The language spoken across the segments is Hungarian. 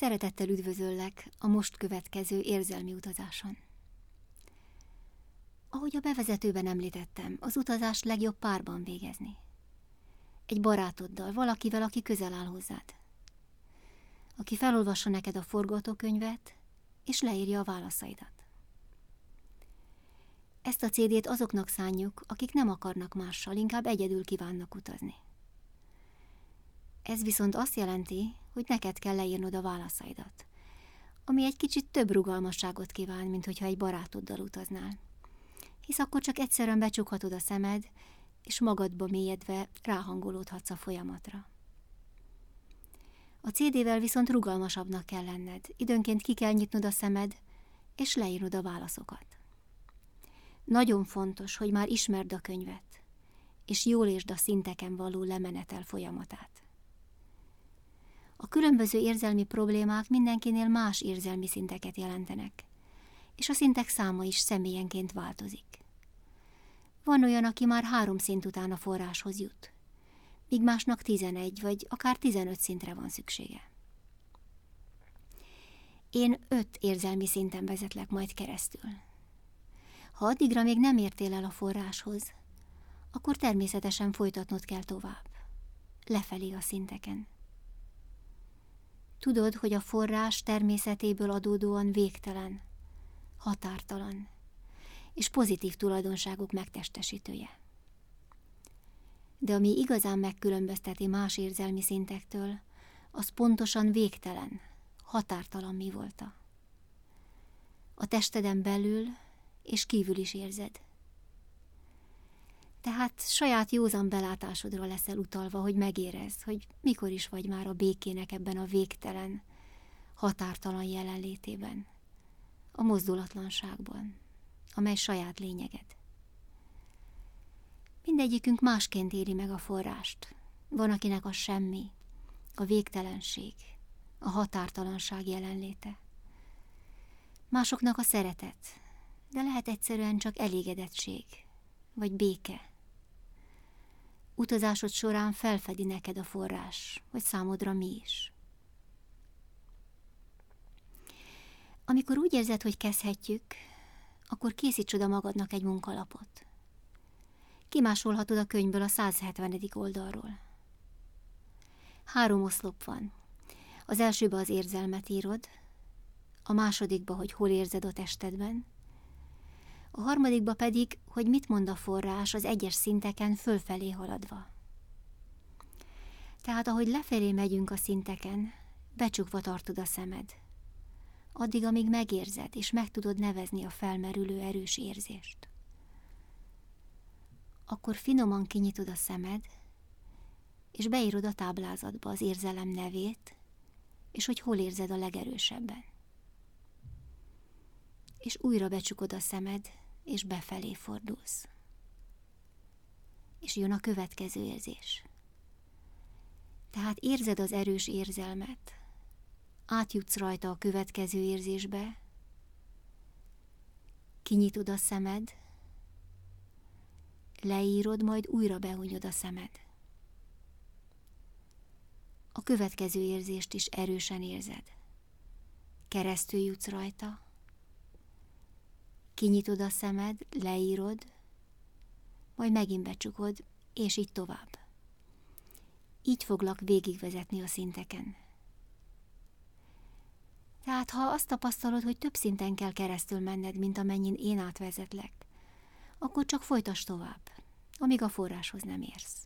Szeretettel üdvözöllek a most következő érzelmi utazáson. Ahogy a bevezetőben említettem, az utazást legjobb párban végezni. Egy barátoddal, valakivel, aki közel áll hozzád. Aki felolvassa neked a forgatókönyvet, és leírja a válaszaidat. Ezt a CD-t azoknak szánjuk, akik nem akarnak mással, inkább egyedül kívánnak utazni. Ez viszont azt jelenti, hogy neked kell leírnod a válaszaidat, ami egy kicsit több rugalmasságot kíván, mint hogyha egy barátoddal utaznál. Hisz akkor csak egyszerűen becsukhatod a szemed, és magadba mélyedve ráhangolódhatsz a folyamatra. A CD-vel viszont rugalmasabbnak kell lenned, időnként ki kell nyitnod a szemed, és leírnod a válaszokat. Nagyon fontos, hogy már ismerd a könyvet, és jól értsd a szinteken való lemenetel folyamatát. A különböző érzelmi problémák mindenkinél más érzelmi szinteket jelentenek, és a szintek száma is személyenként változik. Van olyan, aki már 3 szint után a forráshoz jut, míg másnak 11 vagy akár 15 szintre van szüksége. Én 5 érzelmi szinten vezetlek majd keresztül. Ha addigra még nem értél el a forráshoz, akkor természetesen folytatnod kell tovább, lefelé a szinteken. Tudod, hogy a forrás természetéből adódóan végtelen, határtalan, és pozitív tulajdonságok megtestesítője. De ami igazán megkülönbözteti más érzelmi szintektől, az pontosan végtelen, határtalan mi volta. A testeden belül és kívül is érzed. Tehát saját józan belátásodra leszel utalva, hogy megérezd, hogy mikor is vagy már a békének ebben a végtelen, határtalan jelenlétében, a mozdulatlanságban, amely saját lényeged. Mindegyikünk másként éri meg a forrást. Van, akinek a semmi, a végtelenség, a határtalanság jelenléte. Másoknak a szeretet, de lehet egyszerűen csak elégedettség, vagy béke. Utazásod során felfedi neked a forrás, vagy számodra mi is. Amikor úgy érzed, hogy kezdhetjük, akkor készíts oda magadnak egy munkalapot. Kimásolhatod a könyvből a 170. oldalról. 3 oszlop van. Az elsőbe az érzelmet írod, a másodikba, hogy hol érzed a testedben, a harmadikba pedig, hogy mit mond a forrás az egyes szinteken fölfelé haladva. Tehát, ahogy lefelé megyünk a szinteken, becsukva tartod a szemed. Addig, amíg megérzed, és meg tudod nevezni a felmerülő erős érzést. Akkor finoman kinyitod a szemed, és beírod a táblázatba az érzelem nevét, és hogy hol érzed a legerősebben. És újra becsukod a szemed, és befelé fordulsz. És jön a következő érzés. Tehát érzed az erős érzelmet, átjutsz rajta a következő érzésbe, kinyitod a szemed, leírod, majd újra behunyod a szemed. A következő érzést is erősen érzed. Keresztül jutsz rajta, kinyitod a szemed, leírod, majd megint becsukod, és így tovább. Így foglak végigvezetni a szinteken. Tehát, ha azt tapasztalod, hogy több szinten kell keresztül menned, mint amennyin én átvezetlek, akkor csak folytasd tovább, amíg a forráshoz nem érsz.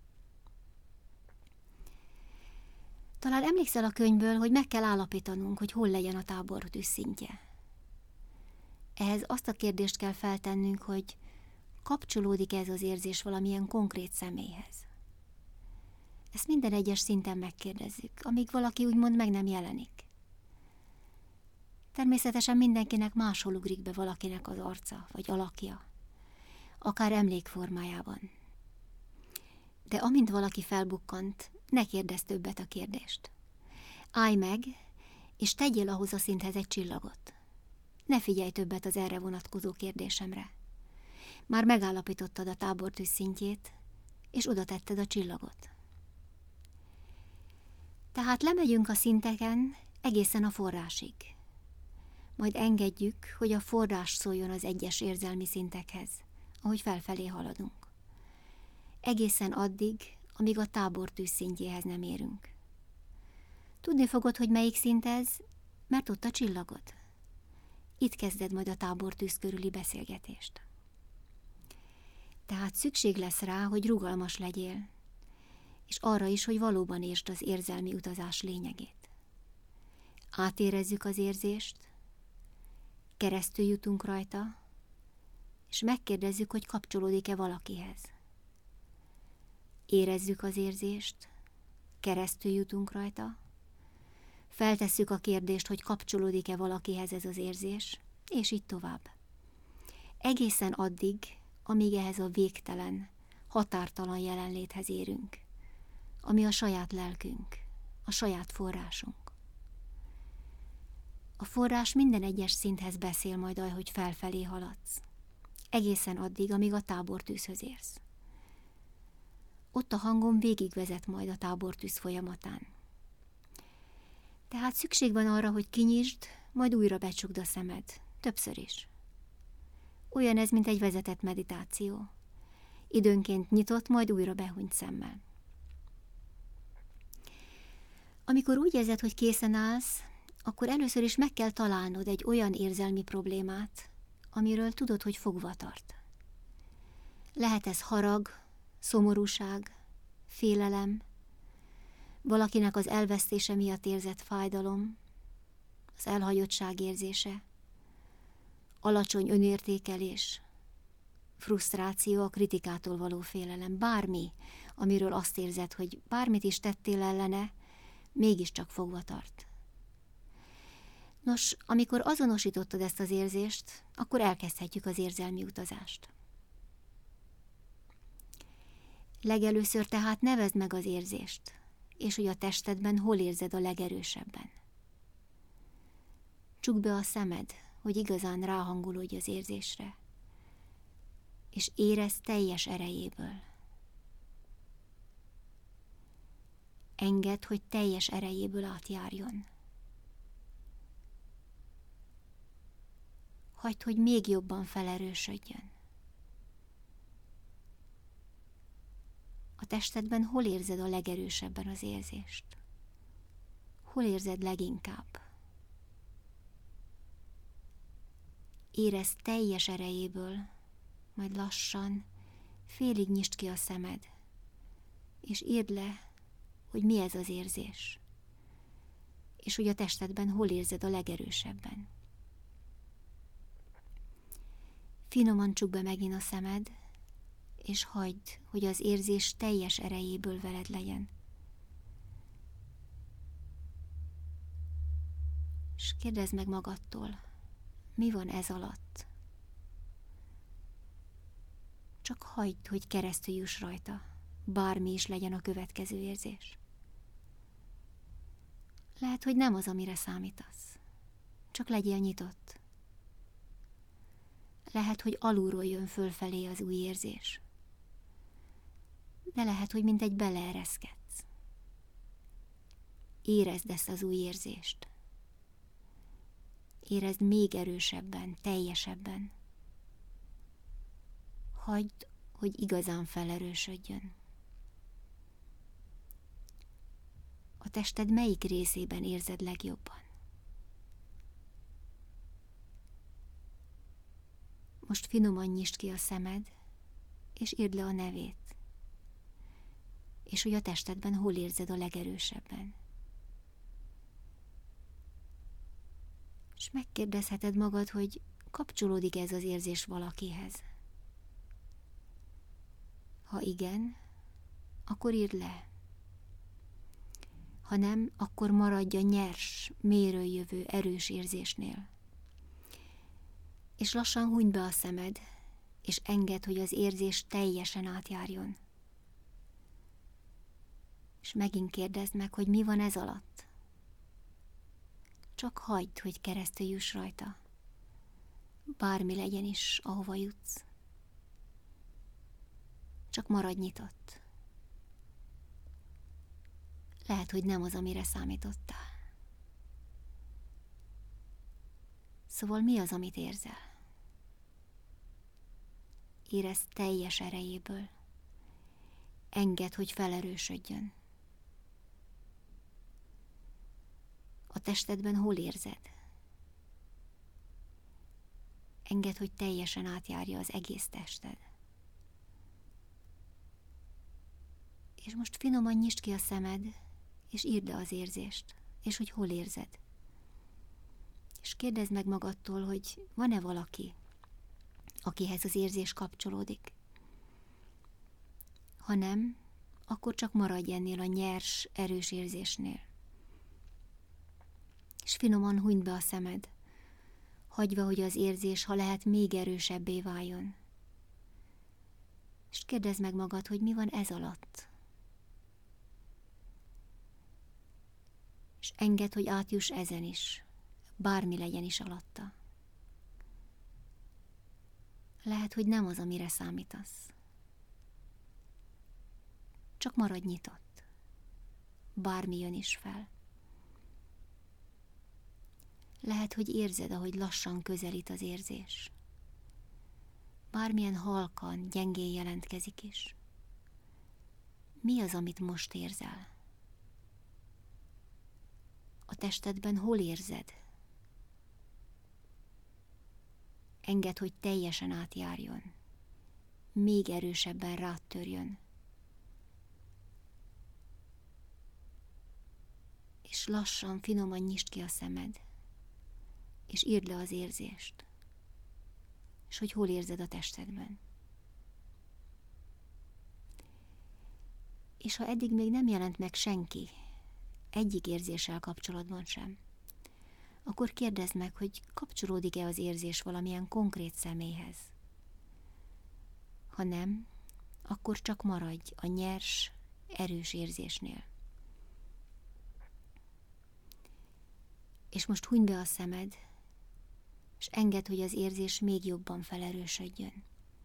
Talán emlékszel a könyvből, hogy meg kell állapítanunk, hogy hol legyen a tábortűz szintje. Ehhez azt a kérdést kell feltennünk, hogy kapcsolódik ez az érzés valamilyen konkrét személyhez. Ezt minden egyes szinten megkérdezzük, amíg valaki úgymond meg nem jelenik. Természetesen mindenkinek máshol ugrik be valakinek az arca vagy alakja, akár emlékformájában. De amint valaki felbukkant, ne kérdezz többet a kérdést. Állj meg, és tegyél ahhoz a szinthez egy csillagot. Ne figyelj többet az erre vonatkozó kérdésemre. Már megállapítottad a tábortűz szintjét, és oda tetted a csillagot. Tehát lemegyünk a szinteken, egészen a forrásig. Majd engedjük, hogy a forrás szóljon az egyes érzelmi szintekhez, ahogy felfelé haladunk. Egészen addig, amíg a tábortűz szintjéhez nem érünk. Tudni fogod, hogy melyik szint ez, mert ott a csillagod. Itt kezded majd a tábortűz körüli beszélgetést. Tehát szükség lesz rá, hogy rugalmas legyél, és arra is, hogy valóban értsd az érzelmi utazás lényegét. Átérezzük az érzést, keresztül jutunk rajta, és megkérdezzük, hogy kapcsolódik-e valakihez. Érezzük az érzést, keresztül jutunk rajta, feltesszük a kérdést, hogy kapcsolódik-e valakihez ez az érzés, és így tovább. Egészen addig, amíg ehhez a végtelen, határtalan jelenléthez érünk, ami a saját lelkünk, a saját forrásunk. A forrás minden egyes szinthez beszél majd, ahogy felfelé haladsz, egészen addig, amíg a tábortűzhöz érsz. Ott a hangom végigvezet majd a tábortűz folyamatán. Tehát szükség van arra, hogy kinyisd, majd újra becsukd a szemed, többször is. Olyan ez, mint egy vezetett meditáció. Időnként nyitott, majd újra behunyt szemmel. Amikor úgy érzed, hogy készen állsz, akkor először is meg kell találnod egy olyan érzelmi problémát, amiről tudod, hogy fogva tart. Lehet ez harag, szomorúság, félelem, valakinek az elvesztése miatt érzett fájdalom, az elhagyottság érzése, alacsony önértékelés, frusztráció, a kritikától való félelem, bármi, amiről azt érzed, hogy bármit is tettél ellene, mégiscsak fogva tart. Nos, amikor azonosítottad ezt az érzést, akkor elkezdhetjük az érzelmi utazást. Legelőször tehát nevezd meg az érzést, és hogy a testedben hol érzed a legerősebben. Csukd be a szemed, hogy igazán ráhangolódj az érzésre, és érezd teljes erejéből. Engedd, hogy teljes erejéből átjárjon. Hagyd, hogy még jobban felerősödjön. A testedben hol érzed a legerősebben az érzést? Hol érzed leginkább? Érezd teljes erejéből, majd lassan, félig nyisd ki a szemed, és írd le, hogy mi ez az érzés, és hogy a testedben hol érzed a legerősebben. Finoman csukd be megint a szemed, és hagyd, hogy az érzés teljes erejéből veled legyen. És kérdezd meg magadtól, mi van ez alatt? Csak hagyd, hogy keresztül juss rajta, bármi is legyen a következő érzés. Lehet, hogy nem az, amire számítasz. Csak legyél nyitott. Lehet, hogy alulról jön fölfelé az új érzés. De lehet, hogy mintegy beleereszkedsz. Érezd ezt az új érzést. Érezd még erősebben, teljesebben. Hagyd, hogy igazán felerősödjön. A tested melyik részében érzed legjobban? Most finoman nyisd ki a szemed, és írd le a nevét, és hogy a testedben hol érzed a legerősebben. És megkérdezheted magad, hogy kapcsolódik ez az érzés valakihez. Ha igen, akkor írd le. Ha nem, akkor maradj a nyers, mélyről jövő erős érzésnél. És lassan hunyd be a szemed, és engedd, hogy az érzés teljesen átjárjon. És megint kérdezd meg, hogy mi van ez alatt. Csak hagyd, hogy keresztül juss rajta. Bármi legyen is, ahova jutsz. Csak maradj nyitott. Lehet, hogy nem az, amire számítottál. Szóval mi az, amit érzel? Érezd teljes erejéből. Engedd, hogy felerősödjön. A testedben hol érzed? Engedd, hogy teljesen átjárja az egész tested. És most finoman nyisd ki a szemed, és írd le az érzést, és hogy hol érzed. És kérdezd meg magadtól, hogy van-e valaki, akihez az érzés kapcsolódik. Ha nem, akkor csak maradj ennél a nyers, erős érzésnél. És finoman hunyd be a szemed, hagyva, hogy az érzés, ha lehet, még erősebbé váljon. És kérdezd meg magad, hogy mi van ez alatt. És engedd, hogy átjuss ezen is, bármi legyen is alatta. Lehet, hogy nem az, amire számítasz. Csak maradj nyitott. Bármi jön is fel. Lehet, hogy érzed, ahogy lassan közelít az érzés. Bármilyen halkan, gyengén jelentkezik is. Mi az, amit most érzel? A testedben hol érzed? Engedd, hogy teljesen átjárjon. Még erősebben rád törjön. És lassan, finoman nyisd ki a szemed, és írd le az érzést, és hogy hol érzed a testedben. És ha eddig még nem jelent meg senki, egyik érzéssel kapcsolatban sem, akkor kérdezd meg, hogy kapcsolódik-e az érzés valamilyen konkrét személyhez. Ha nem, akkor csak maradj a nyers, erős érzésnél. És most hunyd be a szemed, és engedd, hogy az érzés még jobban felerősödjön.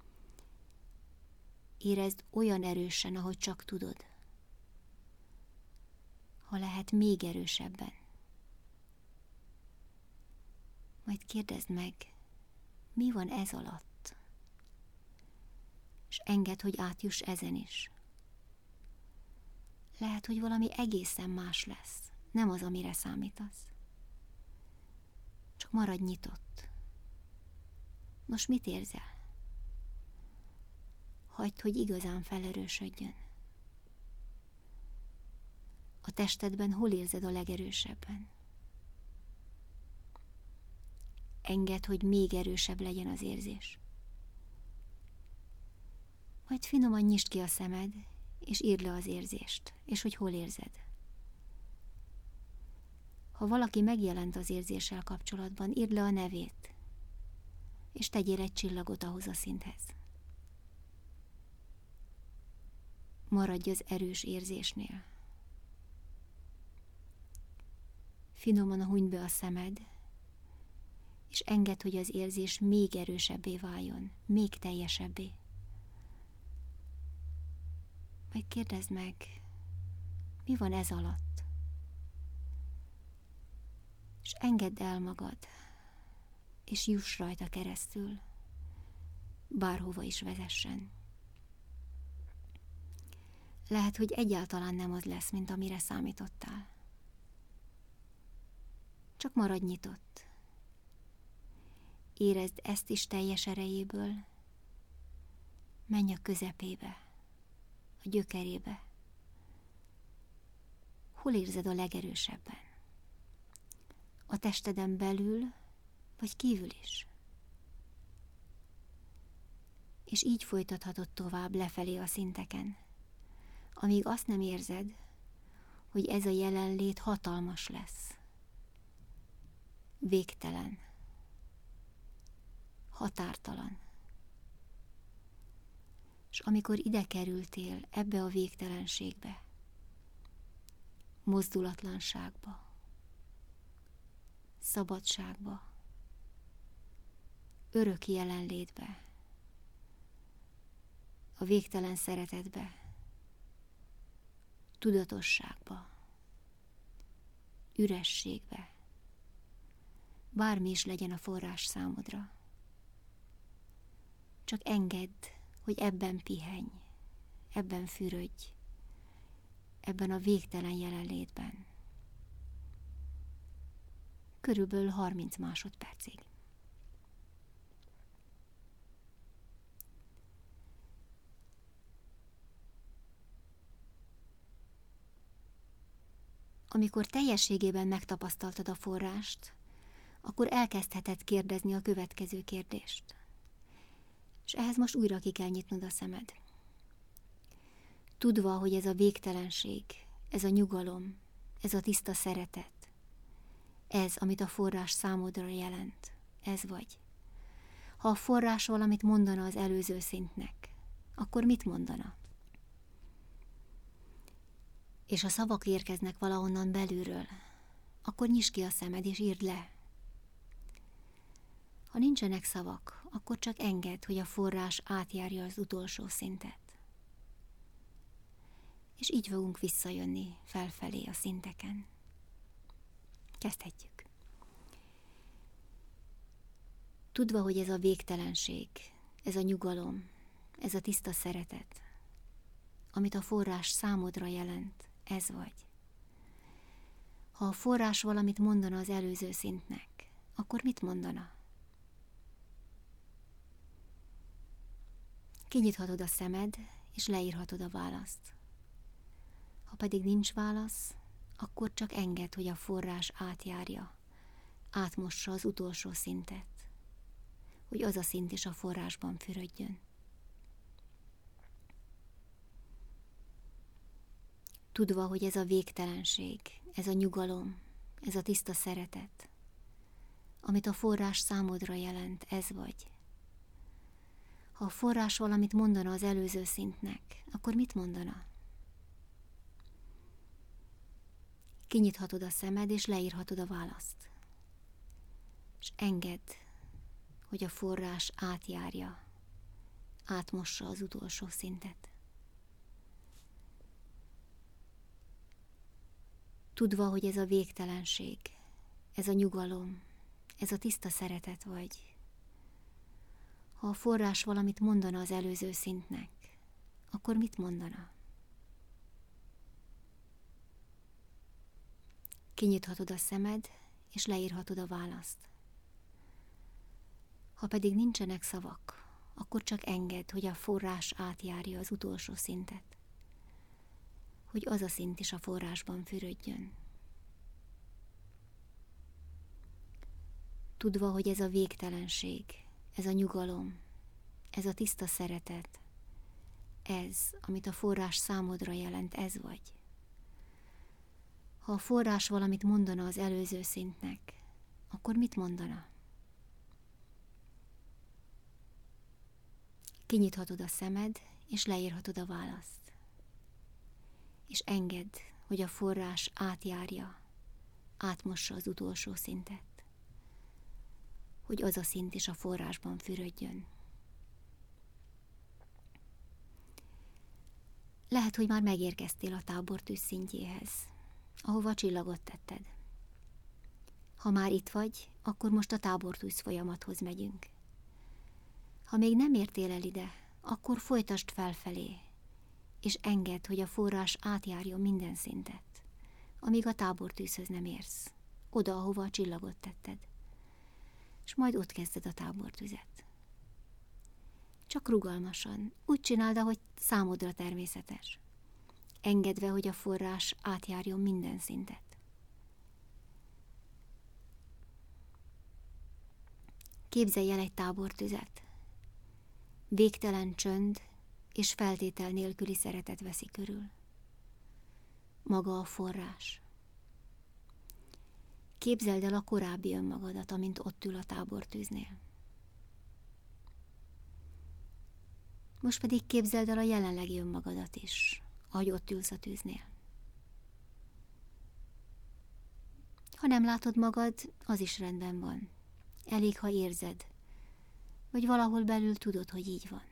Érezd olyan erősen, ahogy csak tudod. Ha lehet, még erősebben. Majd kérdezd meg, mi van ez alatt? És engedd, hogy átjuss ezen is. Lehet, hogy valami egészen más lesz, nem az, amire számítasz. Csak maradj nyitott. Most mit érzel? Hagyd, hogy igazán felerősödjön. A testedben hol érzed a legerősebben? Engedd, hogy még erősebb legyen az érzés. Majd finoman nyisd ki a szemed, és írd le az érzést, és hogy hol érzed. Ha valaki megjelent az érzéssel kapcsolatban, írd le a nevét, és tegyél egy csillagot ahhoz a szinthez. Maradj az erős érzésnél. Finoman hunyd be a szemed, és engedd, hogy az érzés még erősebbé váljon, még teljesebbé. Majd kérdezd meg, mi van ez alatt? És engedd el magad, és juss rajta keresztül, bárhova is vezessen. Lehet, hogy egyáltalán nem az lesz, mint amire számítottál. Csak maradj nyitott. Érezd ezt is teljes erejéből. Menj a közepébe, a gyökerébe. Hol érzed a legerősebben? A testeden belül, vagy kívül is? És így folytathatod tovább lefelé a szinteken, amíg azt nem érzed, hogy ez a jelenlét hatalmas lesz. Végtelen. Határtalan. És amikor ide kerültél, ebbe a végtelenségbe, mozdulatlanságba, szabadságba, örök jelenlétbe, a végtelen szeretetbe, tudatosságba, ürességbe, bármi is legyen a forrás számodra. Csak engedd, hogy ebben pihenj, ebben fürödj, ebben a végtelen jelenlétben. Körülbelül 30 másodpercig. Amikor teljességében megtapasztaltad a forrást, akkor elkezdheted kérdezni a következő kérdést. És ehhez most újra ki kell nyitnod a szemed. Tudva, hogy ez a végtelenség, ez a nyugalom, ez a tiszta szeretet, ez, amit a forrás számodra jelent, ez vagy. Ha a forrás valamit mondana az előző szintnek, akkor mit mondana? És a szavak érkeznek valahonnan belülről, akkor nyisd ki a szemed és írd le. Ha nincsenek szavak, akkor csak engedd, hogy a forrás átjárja az utolsó szintet. És így fogunk visszajönni felfelé a szinteken. Kezdhetjük. Tudva, hogy ez a végtelenség, ez a nyugalom, ez a tiszta szeretet, amit a forrás számodra jelent, ez vagy. Ha a forrás valamit mondana az előző szintnek, akkor mit mondana? Kinyithatod a szemed, és leírhatod a választ. Ha pedig nincs válasz, akkor csak engedd, hogy a forrás átjárja, átmossa az utolsó szintet, hogy az a szint is a forrásban fürödjön. Tudva, hogy ez a végtelenség, ez a nyugalom, ez a tiszta szeretet, amit a forrás számodra jelent, ez vagy. Ha a forrás valamit mondana az előző szintnek, akkor mit mondana? Kinyithatod a szemed, és leírhatod a választ. És engedd, hogy a forrás átjárja, átmossa az utolsó szintet. Tudva, hogy ez a végtelenség, ez a nyugalom, ez a tiszta szeretet vagy. Ha a forrás valamit mondana az előző szintnek, akkor mit mondana? Kinyithatod a szemed, és leírhatod a választ. Ha pedig nincsenek szavak, akkor csak engedd, hogy a forrás átjárja az utolsó szintet, hogy az a szint is a forrásban fürödjön. Tudva, hogy ez a végtelenség, ez a nyugalom, ez a tiszta szeretet, ez, amit a forrás számodra jelent, ez vagy. Ha a forrás valamit mondana az előző szintnek, akkor mit mondana? Kinyithatod a szemed, és leírhatod a választ. És engedd, hogy a forrás átjárja, átmossa az utolsó szintet, hogy az a szint is a forrásban fürödjön. Lehet, hogy már megérkeztél a tábortűz szintjéhez, ahova a csillagot tetted. Ha már itt vagy, akkor most a tábortűz folyamathoz megyünk. Ha még nem értél el ide, akkor folytasd felfelé, és engedd, hogy a forrás átjárjon minden szintet, amíg a tábortűzhöz nem érsz, oda, ahova a csillagot tetted. És majd ott kezded a tábortüzet. Csak rugalmasan, úgy csináld, ahogy számodra természetes, engedve, hogy a forrás átjárjon minden szintet. Képzelj el egy tábortüzet. Végtelen csönd és feltétel nélküli szeretet veszi körül. Maga a forrás. Képzeld el a korábbi önmagadat, amint ott ül a tábortűznél. Most pedig képzeld el a jelenlegi önmagadat is, ahogy ott ülsz a tűznél. Ha nem látod magad, az is rendben van. Elég, ha érzed, vagy valahol belül tudod, hogy így van.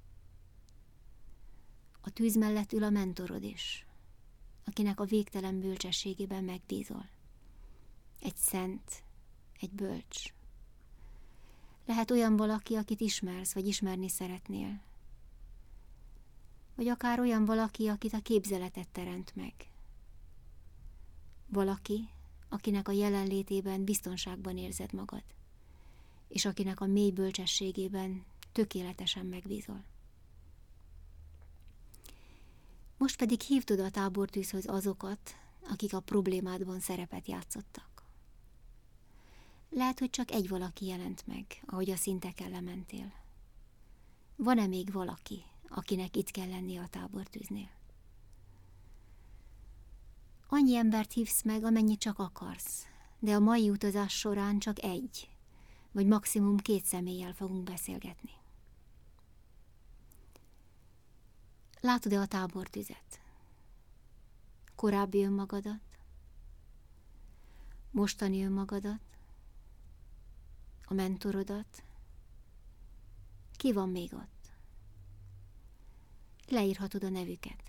A tűz mellett ül a mentorod is, akinek a végtelen bölcsességében megbízol. Egy szent, egy bölcs. Lehet olyan valaki, akit ismersz, vagy ismerni szeretnél. Vagy akár olyan valaki, akit a képzeleted teremt meg. Valaki, akinek a jelenlétében biztonságban érzed magad, és akinek a mély bölcsességében tökéletesen megbízol. Most pedig hívd oda a tábortűzhöz azokat, akik a problémádban szerepet játszottak. Lehet, hogy csak egy valaki jelent meg, ahogy a szinteken lementél. Van-e még valaki, akinek itt kell lennie a tábortűznél? Annyi embert hívsz meg, amennyit csak akarsz, de a mai utazás során csak egy, vagy maximum 2 személlyel fogunk beszélgetni. Látod-e a tábortüzet? Korábbi önmagadat? Mostani önmagadat? A mentorodat? Ki van még ott? Leírhatod a nevüket.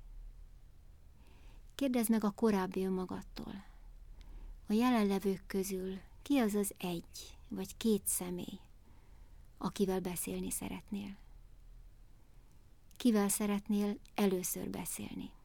Kérdezd meg a korábbi önmagadtól. A jelenlevők közül ki az az 1 vagy 2 személy, akivel beszélni szeretnél? Kivel szeretnél először beszélni?